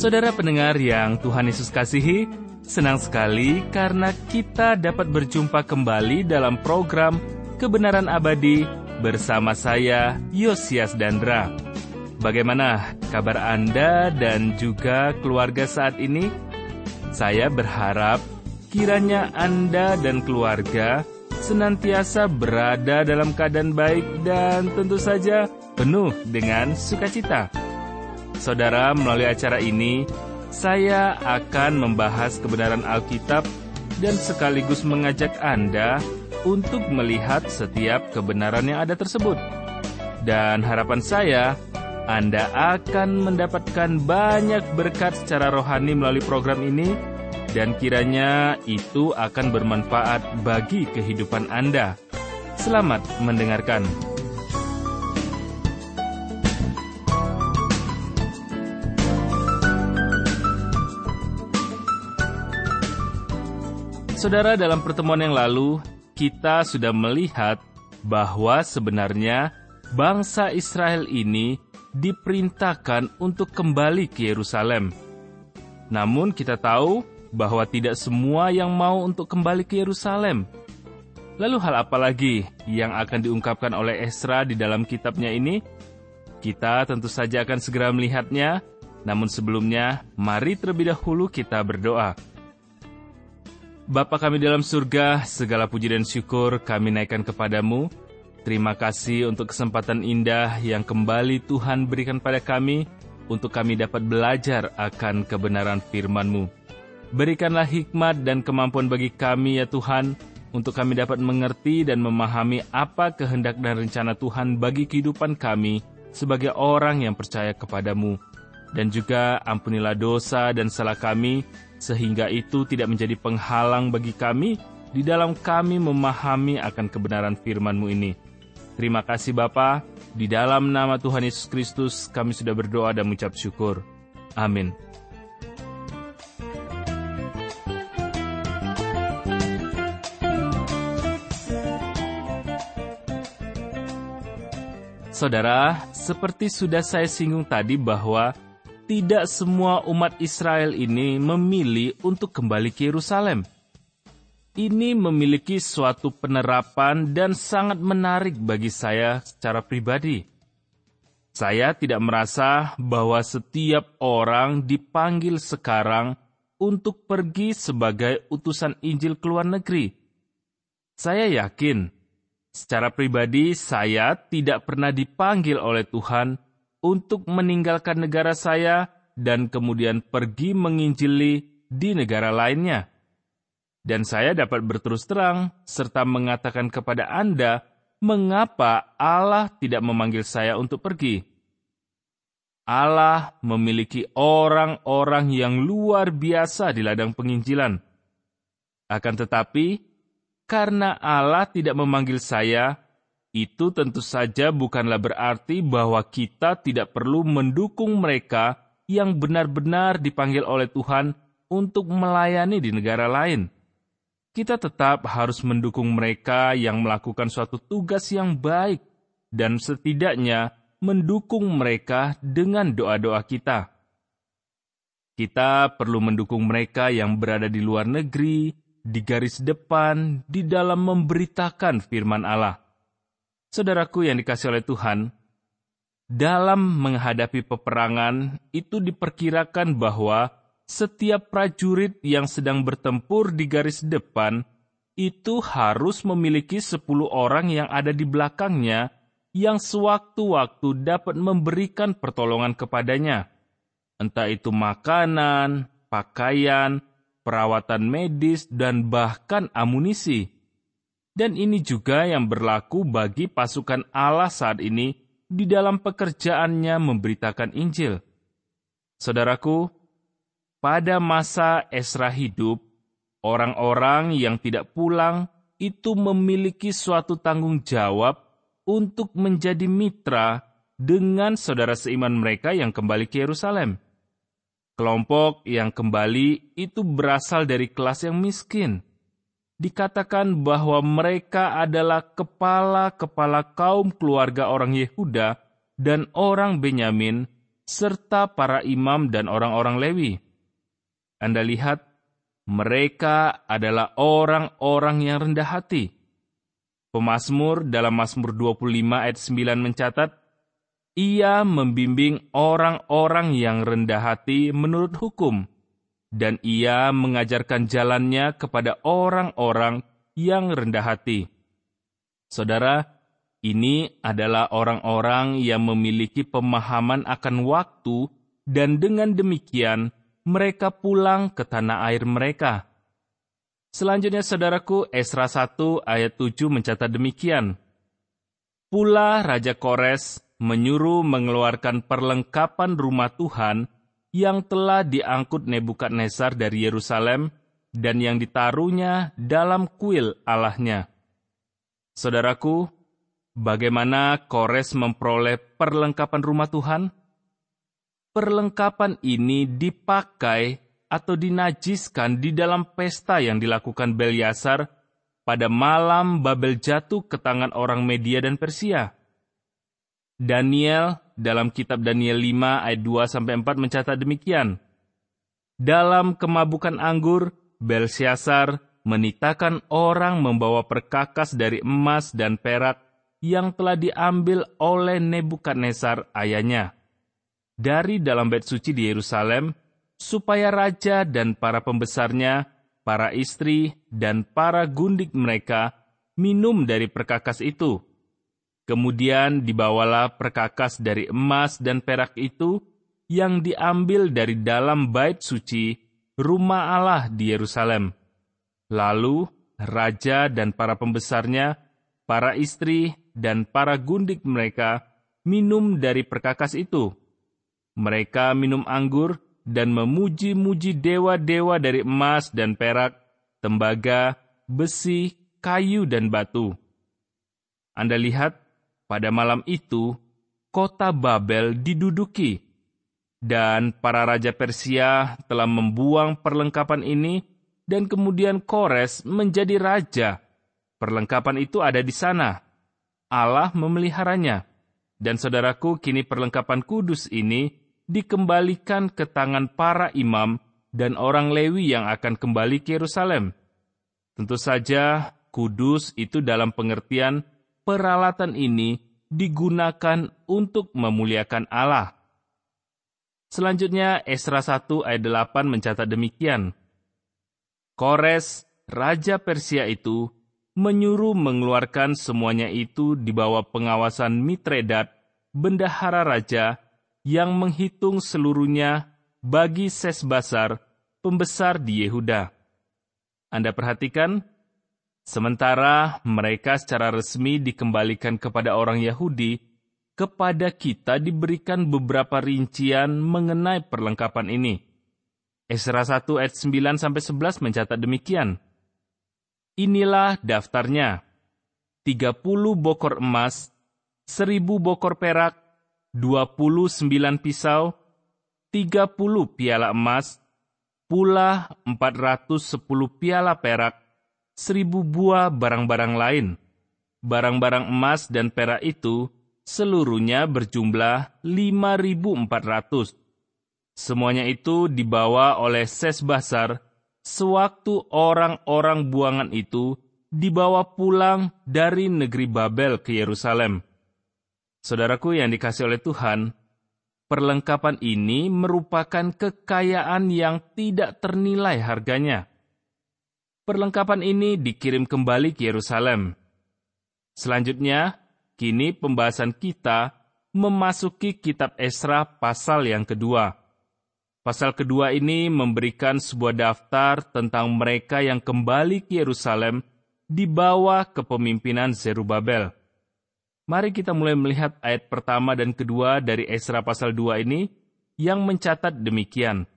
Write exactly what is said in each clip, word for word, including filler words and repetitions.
Saudara pendengar yang Tuhan Yesus kasihi, senang sekali karena kita dapat berjumpa kembali dalam program Kebenaran Abadi bersama saya, Yosias Dandra. Bagaimana kabar Anda dan juga keluarga saat ini? Saya berharap kiranya Anda dan keluarga senantiasa berada dalam keadaan baik dan tentu saja penuh dengan sukacita. Saudara, melalui acara ini, saya akan membahas kebenaran Alkitab dan sekaligus mengajak Anda untuk melihat setiap kebenaran yang ada tersebut. Dan harapan saya, Anda akan mendapatkan banyak berkat secara rohani melalui program ini, dan kiranya itu akan bermanfaat bagi kehidupan Anda. Selamat mendengarkan. Saudara, dalam pertemuan yang lalu, kita sudah melihat bahwa sebenarnya bangsa Israel ini diperintahkan untuk kembali ke Yerusalem. Namun kita tahu bahwa tidak semua yang mau untuk kembali ke Yerusalem. Lalu hal apa lagi yang akan diungkapkan oleh Ezra di dalam kitabnya ini? Kita tentu saja akan segera melihatnya, namun sebelumnya, mari terlebih dahulu kita berdoa. Bapa kami dalam surga, segala puji dan syukur kami naikkan kepadamu. Terima kasih untuk kesempatan indah yang kembali Tuhan berikan pada kami, untuk kami dapat belajar akan kebenaran firman-Mu. Berikanlah hikmat dan kemampuan bagi kami ya Tuhan, untuk kami dapat mengerti dan memahami apa kehendak dan rencana Tuhan bagi kehidupan kami sebagai orang yang percaya kepadamu. Dan juga ampunilah dosa dan salah kami, sehingga itu tidak menjadi penghalang bagi kami di dalam kami memahami akan kebenaran firman-Mu ini. Terima kasih Bapa, di dalam nama Tuhan Yesus Kristus kami sudah berdoa dan mengucap syukur. Amin. Saudara, seperti sudah saya singgung tadi bahwa tidak semua umat Israel ini memilih untuk kembali ke Yerusalem. Ini memiliki suatu penerapan dan sangat menarik bagi saya secara pribadi. Saya tidak merasa bahwa setiap orang dipanggil sekarang untuk pergi sebagai utusan Injil ke luar negeri. Saya yakin, secara pribadi saya tidak pernah dipanggil oleh Tuhan untuk meninggalkan negara saya dan kemudian pergi menginjili di negara lainnya. Dan saya dapat berterus terang serta mengatakan kepada Anda mengapa Allah tidak memanggil saya untuk pergi. Allah memiliki orang-orang yang luar biasa di ladang penginjilan. Akan tetapi, karena Allah tidak memanggil saya, itu tentu saja bukanlah berarti bahwa kita tidak perlu mendukung mereka yang benar-benar dipanggil oleh Tuhan untuk melayani di negara lain. Kita tetap harus mendukung mereka yang melakukan suatu tugas yang baik dan setidaknya mendukung mereka dengan doa-doa kita. Kita perlu mendukung mereka yang berada di luar negeri, di garis depan, di dalam memberitakan firman Allah. Saudaraku yang dikasihi oleh Tuhan, dalam menghadapi peperangan itu diperkirakan bahwa setiap prajurit yang sedang bertempur di garis depan itu harus memiliki sepuluh orang yang ada di belakangnya yang sewaktu-waktu dapat memberikan pertolongan kepadanya. Entah itu makanan, pakaian, perawatan medis, dan bahkan amunisi. Dan ini juga yang berlaku bagi pasukan Allah saat ini di dalam pekerjaannya memberitakan Injil. Saudaraku, pada masa Ezra hidup, orang-orang yang tidak pulang itu memiliki suatu tanggung jawab untuk menjadi mitra dengan saudara seiman mereka yang kembali ke Yerusalem. Kelompok yang kembali itu berasal dari kelas yang miskin. Dikatakan bahwa mereka adalah kepala-kepala kaum keluarga orang Yehuda dan orang Benyamin serta para imam dan orang-orang Lewi. Anda lihat, mereka adalah orang-orang yang rendah hati. Pemazmur dalam Mazmur dua puluh lima ayat sembilan mencatat, ia membimbing orang-orang yang rendah hati menurut hukum, dan ia mengajarkan jalannya kepada orang-orang yang rendah hati. Saudara, ini adalah orang-orang yang memiliki pemahaman akan waktu, dan dengan demikian mereka pulang ke tanah air mereka. Selanjutnya, saudaraku, Esra satu ayat tujuh mencatat demikian. Pula Raja Kores menyuruh mengeluarkan perlengkapan rumah Tuhan yang telah diangkut Nebukadnezar dari Yerusalem dan yang ditaruhnya dalam kuil Allahnya. Saudaraku, bagaimana Kores memperoleh perlengkapan rumah Tuhan? Perlengkapan ini dipakai atau dinajiskan di dalam pesta yang dilakukan Belshazzar pada malam Babel jatuh ke tangan orang Media dan Persia. Daniel dalam kitab Daniel lima ayat dua sampai empat mencatat demikian. Dalam kemabukan anggur, Belshazzar menitahkan orang membawa perkakas dari emas dan perak yang telah diambil oleh Nebukadnezar ayahnya dari dalam bait suci di Yerusalem, supaya raja dan para pembesarnya, para istri, dan para gundik mereka minum dari perkakas itu. Kemudian dibawalah perkakas dari emas dan perak itu yang diambil dari dalam bait suci rumah Allah di Yerusalem. Lalu raja dan para pembesarnya, para istri, dan para gundik mereka minum dari perkakas itu. Mereka minum anggur dan memuji-muji dewa-dewa dari emas dan perak, tembaga, besi, kayu, dan batu. Anda lihat, pada malam itu, kota Babel diduduki, dan para raja Persia telah membuang perlengkapan ini, dan kemudian Kores menjadi raja. Perlengkapan itu ada di sana. Allah memeliharanya. Dan saudaraku, kini perlengkapan kudus ini dikembalikan ke tangan para imam dan orang Lewi yang akan kembali ke Yerusalem. Tentu saja, kudus itu dalam pengertian peralatan ini digunakan untuk memuliakan Allah. Selanjutnya, Esra satu ayat delapan mencatat demikian. Kores, raja Persia itu, menyuruh mengeluarkan semuanya itu di bawah pengawasan Mitredat, bendahara raja, yang menghitung seluruhnya bagi Sesbasar, pembesar di Yehuda. Anda perhatikan, sementara mereka secara resmi dikembalikan kepada orang Yahudi, kepada kita diberikan beberapa rincian mengenai perlengkapan ini. Esra satu ayat sembilan sampai sebelas mencatat demikian. Inilah daftarnya. tiga puluh bokor emas, seribu bokor perak, dua puluh sembilan pisau, tiga puluh piala emas, pula empat ratus sepuluh piala perak, seribu buah barang-barang lain. Barang-barang emas dan perak itu seluruhnya berjumlah lima ribu empat ratus. Semuanya itu dibawa oleh Sesbasar sewaktu orang-orang buangan itu dibawa pulang dari negeri Babel ke Yerusalem. Saudaraku yang dikasihi oleh Tuhan, perlengkapan ini merupakan kekayaan yang tidak ternilai harganya. Perlengkapan ini dikirim kembali ke Yerusalem. Selanjutnya, kini pembahasan kita memasuki kitab Esra pasal yang kedua. Pasal kedua ini memberikan sebuah daftar tentang mereka yang kembali ke Yerusalem di bawah kepemimpinan Zerubabel. Mari kita mulai melihat ayat pertama dan kedua dari Esra pasal dua ini yang mencatat demikian.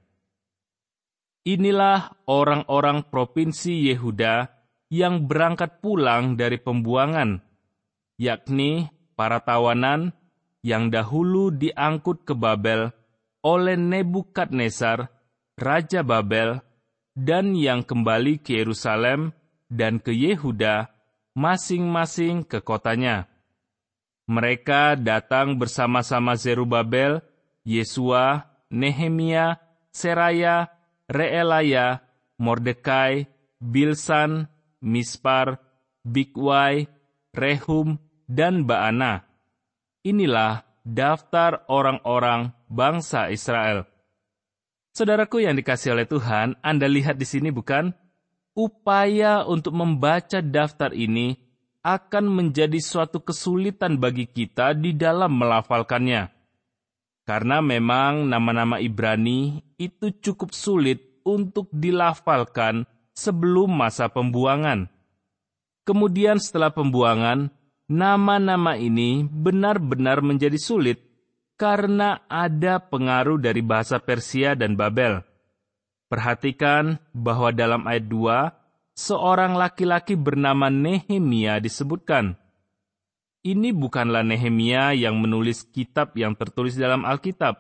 Inilah orang-orang provinsi Yehuda yang berangkat pulang dari pembuangan, yakni para tawanan yang dahulu diangkut ke Babel oleh Nebukadnezar, Raja Babel, dan yang kembali ke Yerusalem dan ke Yehuda, masing-masing ke kotanya. Mereka datang bersama-sama Zerubabel Yesua, Nehemia, Seraya, Reelaya, Mordekai, Bilsan, Mispar, Bigwai, Rehum, dan Baana. Inilah daftar orang-orang bangsa Israel. Saudaraku yang dikasihi oleh Tuhan, Anda lihat di sini bukan? Upaya untuk membaca daftar ini akan menjadi suatu kesulitan bagi kita di dalam melafalkannya. Karena memang nama-nama Ibrani itu cukup sulit untuk dilafalkan sebelum masa pembuangan. Kemudian setelah pembuangan, nama-nama ini benar-benar menjadi sulit karena ada pengaruh dari bahasa Persia dan Babel. Perhatikan bahwa dalam ayat dua, seorang laki-laki bernama Nehemia disebutkan. Ini bukanlah Nehemia yang menulis kitab yang tertulis dalam Alkitab.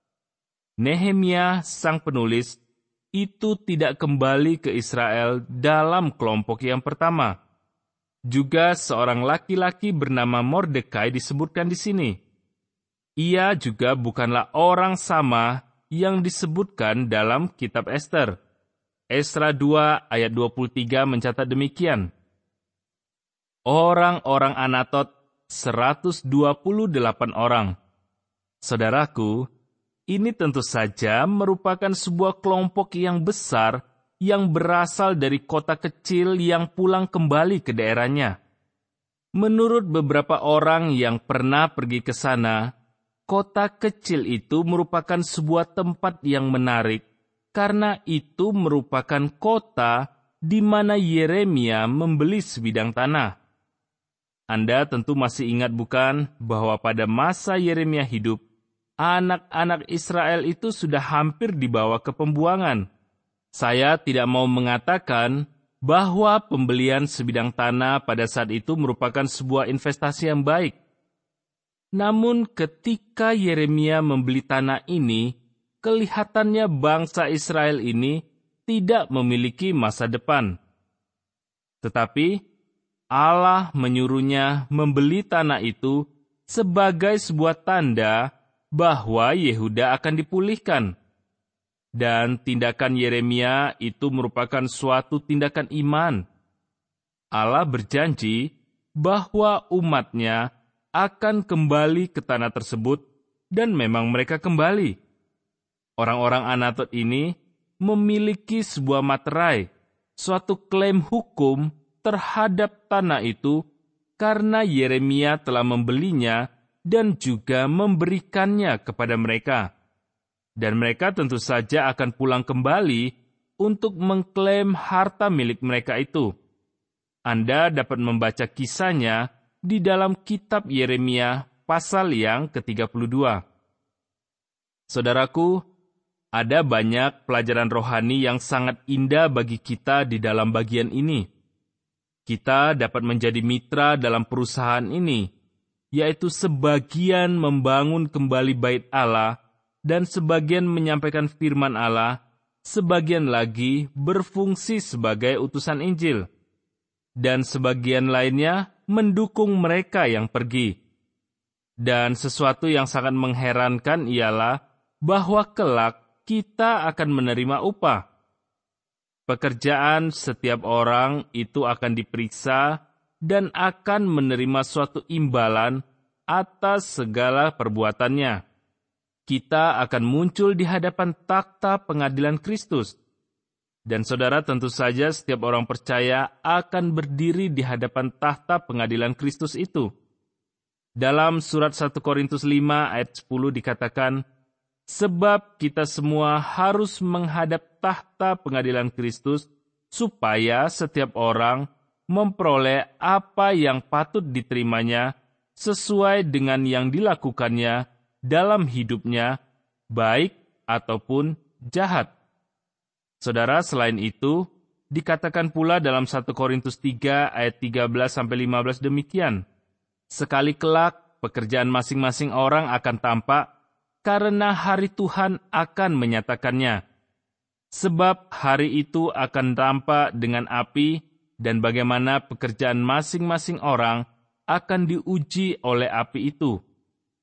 Nehemia, sang penulis, itu tidak kembali ke Israel dalam kelompok yang pertama. Juga seorang laki-laki bernama Mordekai disebutkan di sini. Ia juga bukanlah orang sama yang disebutkan dalam kitab Ester. Esra dua ayat dua puluh tiga mencatat demikian. Orang-orang Anatot seratus dua puluh delapan orang. Saudaraku, ini tentu saja merupakan sebuah kelompok yang besar yang berasal dari kota kecil yang pulang kembali ke daerahnya. Menurut beberapa orang yang pernah pergi ke sana, kota kecil itu merupakan sebuah tempat yang menarik, karena itu merupakan kota di mana Yeremia membeli sebidang tanah. Anda tentu masih ingat bukan bahwa pada masa Yeremia hidup, anak-anak Israel itu sudah hampir dibawa ke pembuangan. Saya tidak mau mengatakan bahwa pembelian sebidang tanah pada saat itu merupakan sebuah investasi yang baik. Namun ketika Yeremia membeli tanah ini, kelihatannya bangsa Israel ini tidak memiliki masa depan. Tetapi Allah menyuruhnya membeli tanah itu sebagai sebuah tanda bahwa Yehuda akan dipulihkan. Dan tindakan Yeremia itu merupakan suatu tindakan iman. Allah berjanji bahwa umatnya akan kembali ke tanah tersebut, dan memang mereka kembali. Orang-orang Anatot ini memiliki sebuah materai, suatu klaim hukum terhadap tanah itu, karena Yeremia telah membelinya dan juga memberikannya kepada mereka. Dan mereka tentu saja akan pulang kembali untuk mengklaim harta milik mereka itu. Anda dapat membaca kisahnya di dalam kitab Yeremia pasal yang ke tiga puluh dua. Saudaraku, ada banyak pelajaran rohani yang sangat indah bagi kita di dalam bagian ini. Kita dapat menjadi mitra dalam perusahaan ini, yaitu sebagian membangun kembali bait Allah, dan sebagian menyampaikan firman Allah, sebagian lagi berfungsi sebagai utusan Injil, dan sebagian lainnya mendukung mereka yang pergi. Dan sesuatu yang sangat mengherankan ialah bahwa kelak kita akan menerima upah. Pekerjaan setiap orang itu akan diperiksa dan akan menerima suatu imbalan atas segala perbuatannya. Kita akan muncul di hadapan takhta pengadilan Kristus. Dan saudara, tentu saja setiap orang percaya akan berdiri di hadapan takhta pengadilan Kristus itu. Dalam surat satu Korintus lima ayat sepuluh dikatakan, sebab kita semua harus menghadap takhta pengadilan Kristus, supaya setiap orang memperoleh apa yang patut diterimanya sesuai dengan yang dilakukannya dalam hidupnya, baik ataupun jahat. Saudara, selain itu, dikatakan pula dalam satu Korintus tiga ayat tiga belas sampai lima belas demikian, sekali kelak pekerjaan masing-masing orang akan tampak, karena hari Tuhan akan menyatakannya. Sebab hari itu akan tampak dengan api, dan bagaimana pekerjaan masing-masing orang akan diuji oleh api itu.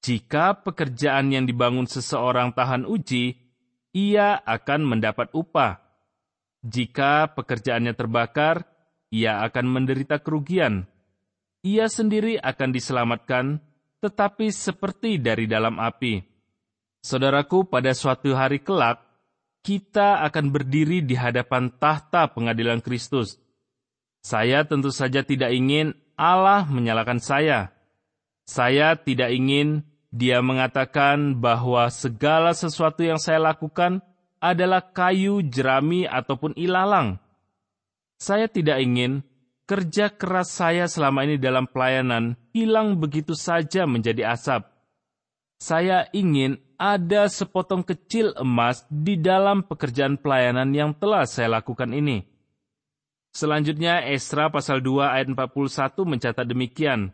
Jika pekerjaan yang dibangun seseorang tahan uji, ia akan mendapat upah. Jika pekerjaannya terbakar, ia akan menderita kerugian. Ia sendiri akan diselamatkan, tetapi seperti dari dalam api. Saudaraku, pada suatu hari kelak, kita akan berdiri di hadapan tahta pengadilan Kristus. Saya tentu saja tidak ingin Allah menyalahkan saya. Saya tidak ingin Dia mengatakan bahwa segala sesuatu yang saya lakukan adalah kayu, jerami, ataupun ilalang. Saya tidak ingin kerja keras saya selama ini dalam pelayanan hilang begitu saja menjadi asap. Saya ingin ada sepotong kecil emas di dalam pekerjaan pelayanan yang telah saya lakukan ini. Selanjutnya, Esra pasal dua ayat empat puluh satu mencatat demikian.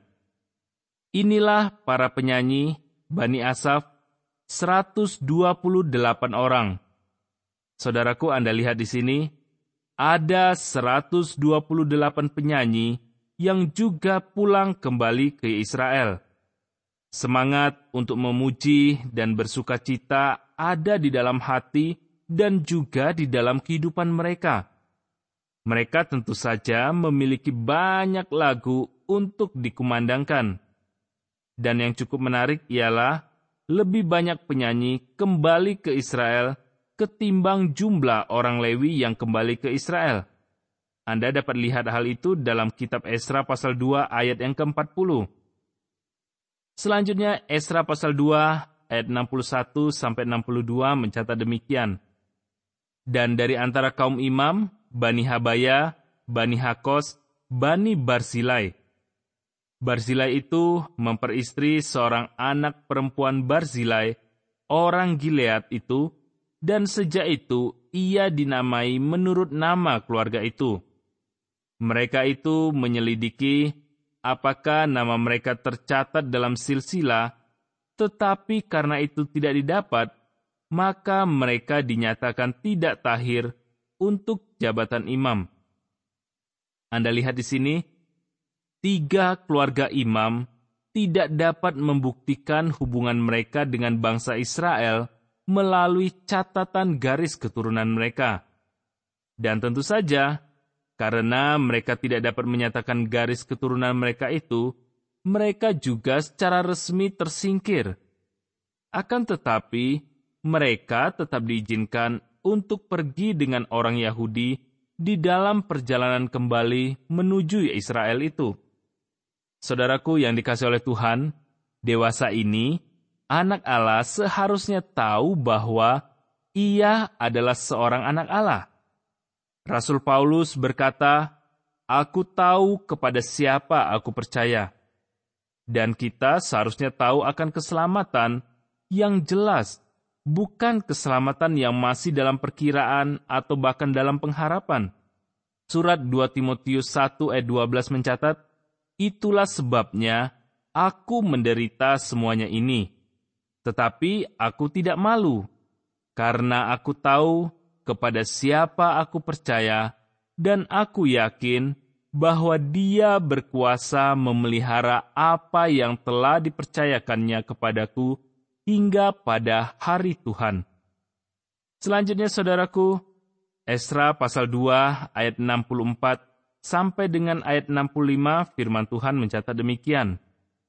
Inilah para penyanyi, Bani Asaf, seratus dua puluh delapan orang. Saudaraku, Anda lihat di sini, ada seratus dua puluh delapan penyanyi yang juga pulang kembali ke Israel. Semangat untuk memuji dan bersukacita ada di dalam hati dan juga di dalam kehidupan mereka. Mereka tentu saja memiliki banyak lagu untuk dikumandangkan. Dan yang cukup menarik ialah lebih banyak penyanyi kembali ke Israel ketimbang jumlah orang Lewi yang kembali ke Israel. Anda dapat lihat hal itu dalam kitab Esra pasal dua ayat yang keempat puluh. Selanjutnya, Esra pasal dua ayat enam puluh satu sampai enam puluh dua mencatat demikian. Dan dari antara kaum imam, Bani Habaya, Bani Hakos, Bani Barzilai. Barzilai itu memperistri seorang anak perempuan Barzilai, orang Gilead itu, dan sejak itu ia dinamai menurut nama keluarga itu. Mereka itu menyelidiki apakah nama mereka tercatat dalam silsilah, tetapi karena itu tidak didapat, maka mereka dinyatakan tidak tahir untuk jabatan imam. Anda lihat di sini, tiga keluarga imam tidak dapat membuktikan hubungan mereka dengan bangsa Israel melalui catatan garis keturunan mereka. Dan tentu saja, karena mereka tidak dapat menyatakan garis keturunan mereka itu, mereka juga secara resmi tersingkir. Akan tetapi, mereka tetap diizinkan untuk pergi dengan orang Yahudi di dalam perjalanan kembali menuju Israel itu. Saudaraku yang dikasihi oleh Tuhan, dewasa ini, anak Allah seharusnya tahu bahwa ia adalah seorang anak Allah. Rasul Paulus berkata, "Aku tahu kepada siapa aku percaya." Dan kita seharusnya tahu akan keselamatan yang jelas, bukan keselamatan yang masih dalam perkiraan atau bahkan dalam pengharapan. Surat dua Timotius satu ayat dua belas mencatat, "Itulah sebabnya aku menderita semuanya ini. Tetapi aku tidak malu, karena aku tahu kepada siapa aku percaya, dan aku yakin bahwa Dia berkuasa memelihara apa yang telah dipercayakannya kepadaku hingga pada hari Tuhan." Selanjutnya, saudaraku, Esra pasal dua ayat enam puluh empat sampai dengan ayat enam puluh lima firman Tuhan mencatat demikian.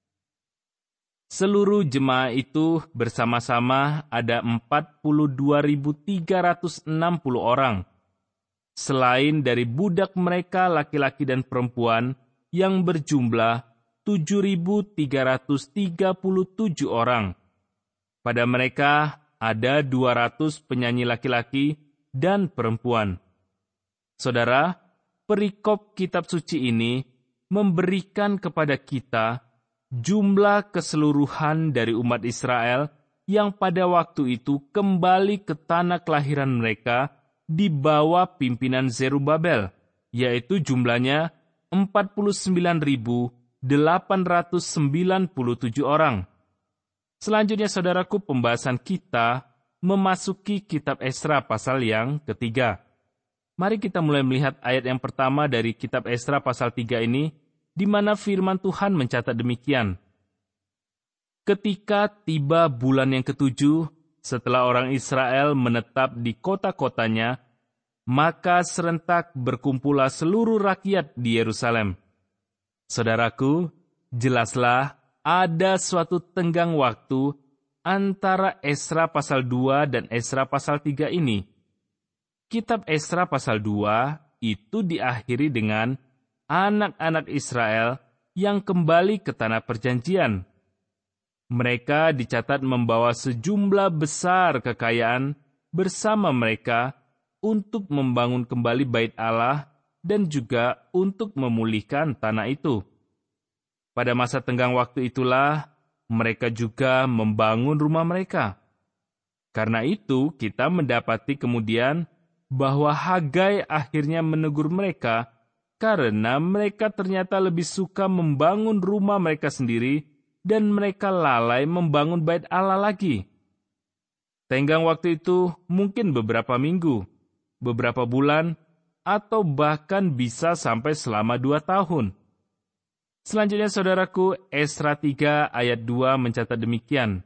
Seluruh jemaah itu bersama-sama ada empat puluh dua ribu tiga ratus enam puluh orang. Selain dari budak mereka laki-laki dan perempuan yang berjumlah tujuh ribu tiga ratus tiga puluh tujuh orang. Pada mereka ada dua ratus penyanyi laki-laki dan perempuan. Saudara, perikop kitab suci ini memberikan kepada kita jumlah keseluruhan dari umat Israel yang pada waktu itu kembali ke tanah kelahiran mereka di bawah pimpinan Zerubabel, yaitu jumlahnya empat puluh sembilan ribu delapan ratus sembilan puluh tujuh orang. Selanjutnya, saudaraku, pembahasan kita memasuki kitab Esra pasal yang ketiga. Mari kita mulai melihat ayat yang pertama dari kitab Esra pasal tiga ini, di mana firman Tuhan mencatat demikian. ketika tiba bulan yang ketujuh, setelah orang Israel menetap di kota-kotanya, maka serentak berkumpullah seluruh rakyat di Yerusalem. Saudaraku, jelaslah ada suatu tenggang waktu antara Esra pasal dua dan Esra pasal tiga ini. Kitab Esra pasal dua itu diakhiri dengan anak-anak Israel yang kembali ke tanah perjanjian. Mereka dicatat membawa sejumlah besar kekayaan bersama mereka untuk membangun kembali bait Allah dan juga untuk memulihkan tanah itu. Pada masa tenggang waktu itulah mereka juga membangun rumah mereka. Karena itu kita mendapati kemudian bahwa Hagai akhirnya menegur mereka karena mereka ternyata lebih suka membangun rumah mereka sendiri dan mereka lalai membangun bait Allah lagi. Tenggang waktu itu mungkin beberapa minggu, beberapa bulan, atau bahkan bisa sampai selama dua tahun. Selanjutnya saudaraku, Esra tiga ayat dua mencatat demikian.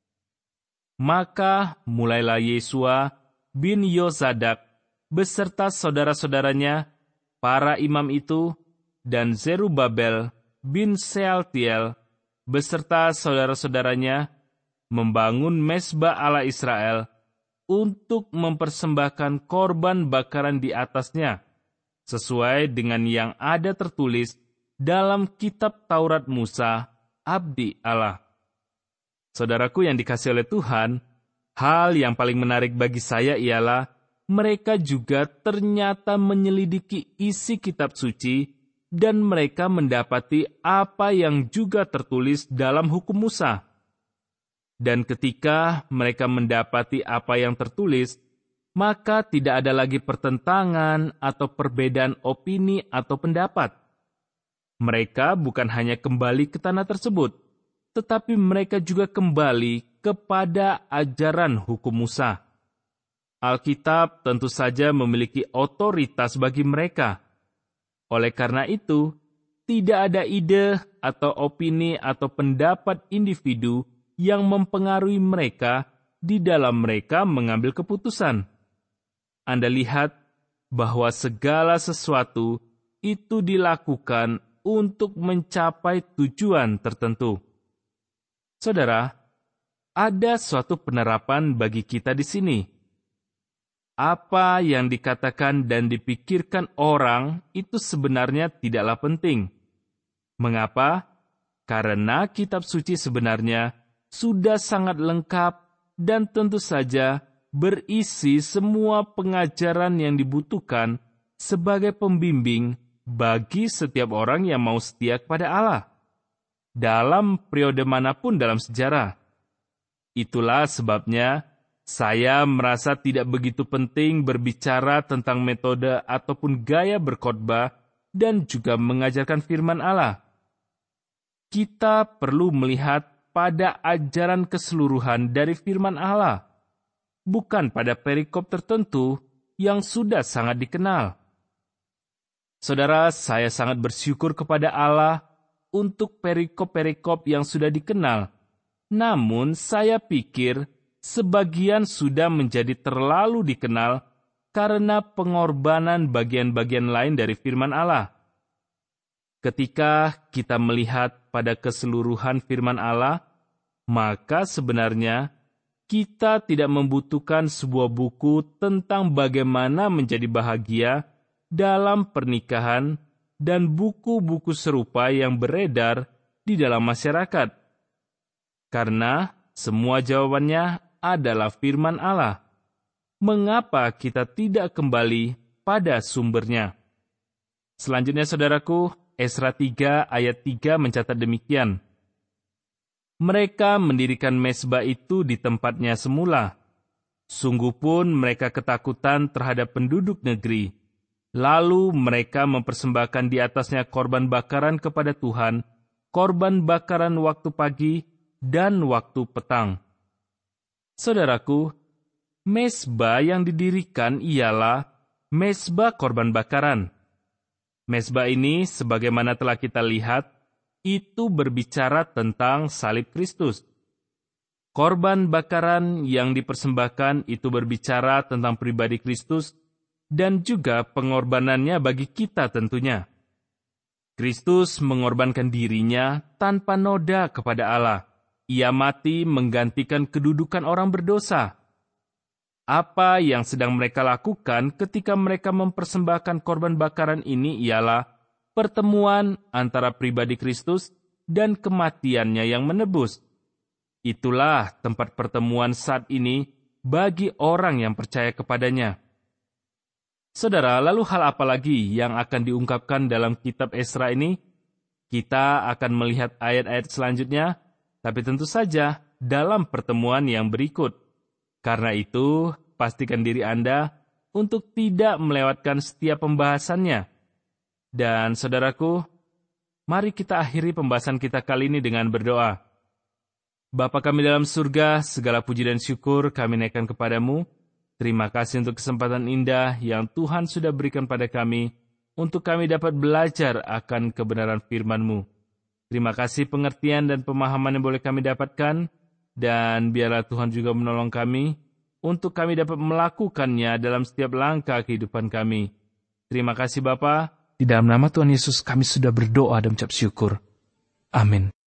Maka mulailah Yesua bin Yozadak beserta saudara-saudaranya, para imam itu, dan Zerubabel bin Sealtiel beserta saudara-saudaranya membangun mezbah Allah Israel untuk mempersembahkan korban bakaran di atasnya, sesuai dengan yang ada tertulis dalam kitab Taurat Musa, abdi Allah. Saudaraku yang dikasihi oleh Tuhan, hal yang paling menarik bagi saya ialah mereka juga ternyata menyelidiki isi kitab suci dan mereka mendapati apa yang juga tertulis dalam hukum Musa. Dan ketika mereka mendapati apa yang tertulis, maka tidak ada lagi pertentangan atau perbedaan opini atau pendapat. Mereka bukan hanya kembali ke tanah tersebut, tetapi mereka juga kembali kepada ajaran hukum Musa. Alkitab tentu saja memiliki otoritas bagi mereka. Oleh karena itu, tidak ada ide atau opini atau pendapat individu yang mempengaruhi mereka di dalam mereka mengambil keputusan. Anda lihat bahwa segala sesuatu itu dilakukan untuk mencapai tujuan tertentu. Saudara, ada suatu penerapan bagi kita di sini. Apa yang dikatakan dan dipikirkan orang itu sebenarnya tidaklah penting. Mengapa? Karena kitab suci sebenarnya sudah sangat lengkap dan tentu saja berisi semua pengajaran yang dibutuhkan sebagai pembimbing bagi setiap orang yang mau setia kepada Allah dalam periode manapun dalam sejarah. Itulah sebabnya saya merasa tidak begitu penting berbicara tentang metode ataupun gaya berkhotbah dan juga mengajarkan firman Allah. Kita perlu melihat pada ajaran keseluruhan dari firman Allah, bukan pada perikop tertentu yang sudah sangat dikenal. Saudara, saya sangat bersyukur kepada Allah untuk perikop-perikop yang sudah dikenal, namun saya pikir sebagian sudah menjadi terlalu dikenal karena pengorbanan bagian-bagian lain dari firman Allah. Ketika kita melihat pada keseluruhan firman Allah, maka sebenarnya kita tidak membutuhkan sebuah buku tentang bagaimana menjadi bahagia dalam pernikahan dan buku-buku serupa yang beredar di dalam masyarakat. Karena semua jawabannya adalah firman Allah. Mengapa kita tidak kembali pada sumbernya? Selanjutnya saudaraku, Esra tiga ayat tiga mencatat demikian. Mereka mendirikan mezbah itu di tempatnya semula. Sungguh pun mereka ketakutan terhadap penduduk negeri. Lalu mereka mempersembahkan di atasnya korban bakaran kepada Tuhan, korban bakaran waktu pagi dan waktu petang. Saudaraku, mezbah yang didirikan ialah mezbah korban bakaran. Mezbah ini, sebagaimana telah kita lihat, itu berbicara tentang salib Kristus. Korban bakaran yang dipersembahkan itu berbicara tentang pribadi Kristus dan juga pengorbanannya bagi kita tentunya. Kristus mengorbankan dirinya tanpa noda kepada Allah. Ia mati menggantikan kedudukan orang berdosa. Apa yang sedang mereka lakukan ketika mereka mempersembahkan korban bakaran ini ialah pertemuan antara pribadi Kristus dan kematiannya yang menebus. Itulah tempat pertemuan saat ini bagi orang yang percaya kepadanya. Saudara, lalu hal apa lagi yang akan diungkapkan dalam kitab Esra ini? Kita akan melihat ayat-ayat selanjutnya, tapi tentu saja dalam pertemuan yang berikut. Karena itu, pastikan diri Anda untuk tidak melewatkan setiap pembahasannya. Dan saudaraku, mari kita akhiri pembahasan kita kali ini dengan berdoa. Bapa kami dalam surga, segala puji dan syukur kami naikkan kepadamu. Terima kasih untuk kesempatan indah yang Tuhan sudah berikan pada kami, untuk kami dapat belajar akan kebenaran firman-Mu. Terima kasih pengertian dan pemahaman yang boleh kami dapatkan, dan biarlah Tuhan juga menolong kami, untuk kami dapat melakukannya dalam setiap langkah kehidupan kami. Terima kasih Bapa. Di dalam nama Tuhan Yesus kami sudah berdoa dan ucap syukur. Amin.